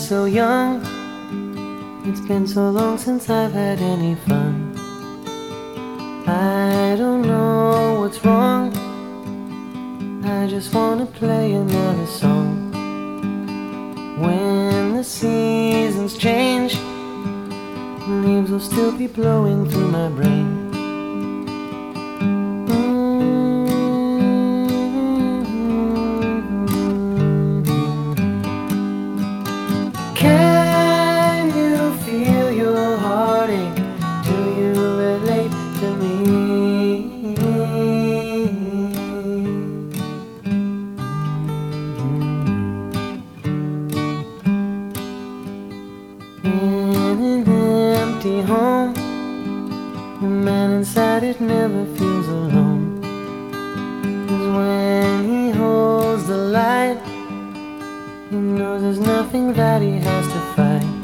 so young. It's been so long since I've had any fun. I don't know what's wrong. I just wanna play another song. When the seasons change, leaves will still be blowing through my brain. Can you feel your heartache? Do you relate to me? In an empty home, the man inside it never feels alone. 'Cause when he holds the light, he knows there's nothing that he has to fight.